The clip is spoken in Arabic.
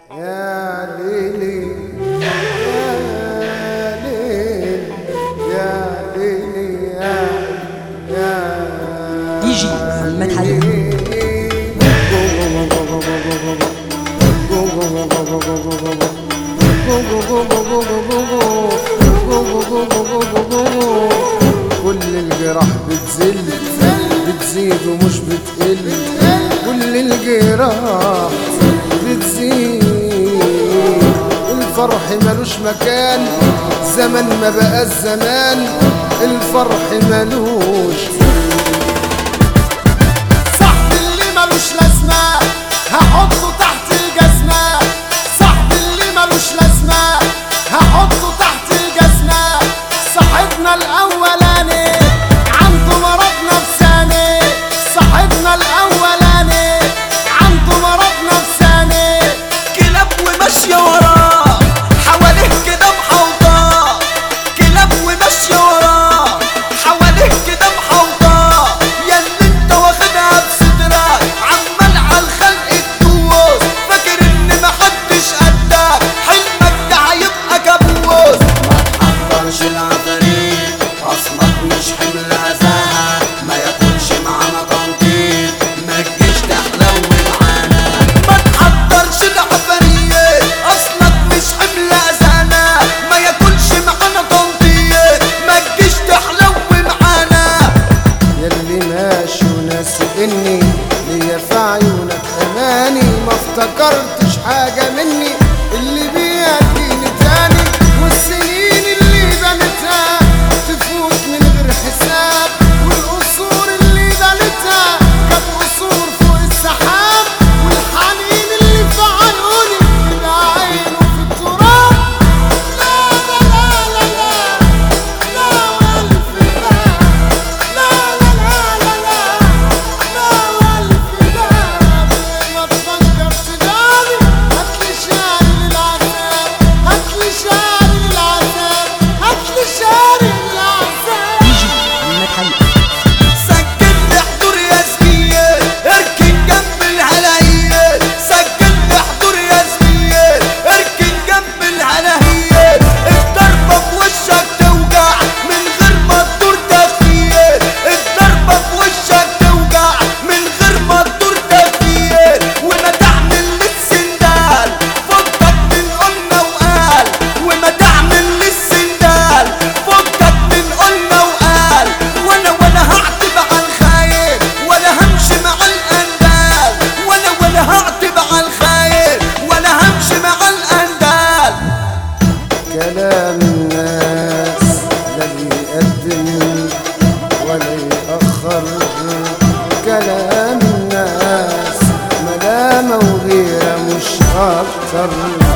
يا ليلي يا ليل يا ليلي يا دي جي محمد حليم. كل الجراح بتزيد ومش بتقل، كل الجراح بتزيد، الفرح ملوش مكان، زمن ما بقى الزمان، الفرح ملوش. صاحبي اللي ملوش لازمة هحطه تحت الجزمة، صاحبي اللي ملوش لازمة هحطه تحت الجزمة. صاحبنا الأولاني عنده مرض نفساني، صاحبنا الأولاني عنده مرض نفساني، كلاب وماشية وراه حواليه كده محوطاه، كلاب وماشية وراه حواليه كده محوطاه. ياللي انت واخدها بصدرك عمال عالخلق تدوس، فاكر ان محدش قدك، حلمك ده هيبقى كابوس. ما تحضرش العفاريت اصلك مش حمل عزاها، ما ياكلش معانا تنطيط، ما تجيش تحلو معانا. ما تحضرش العفاريت اصلك مش حمل عزانا، ما ياكلش معانا تنطيط، ما تجيش تحلو معانا. ياللي ماشي وناسي اني ليا في عيونك اماني، ما افتكرتش حاجة مني اللي بيديني تاني، والسنين اللي بنتها تفوت من غير حساب، والقصور اللي بنتها كانت قصور فوق السحاب، والحنين اللي في عيوني يبقى عينه في التراب. لا لا لا لا لا لا والف باب، لا لا لا لا لا لا والف باب. ما تفكر تداري هاتلي شاري للعذاب، هاتلي شاري للعذاب، هاتلي شاري للعذاب. دي جي محمد حليم. سجل لي حضور يا زميل اركن جنب الهلاهيل، سجل لي حضور يا زميل اركن جنب الهلاهيل. الضربة في وشك توجع من غير ما تدور تفكير، الضربة في وشك توجع من غير ما تدور تفكير. وما تعمل للسندال فكك من قلنا وقال، وما تعمل للسندال فكك من قلنا وقال. وانا هعتب على الخاين ولا همشي مع الاندال، وانا هعتب على الخاين ولا همشي مع الاندال. كلام الناس لا بيقدم ولا يأخر، كلام الناس ملامة وغيرة مش أكتر.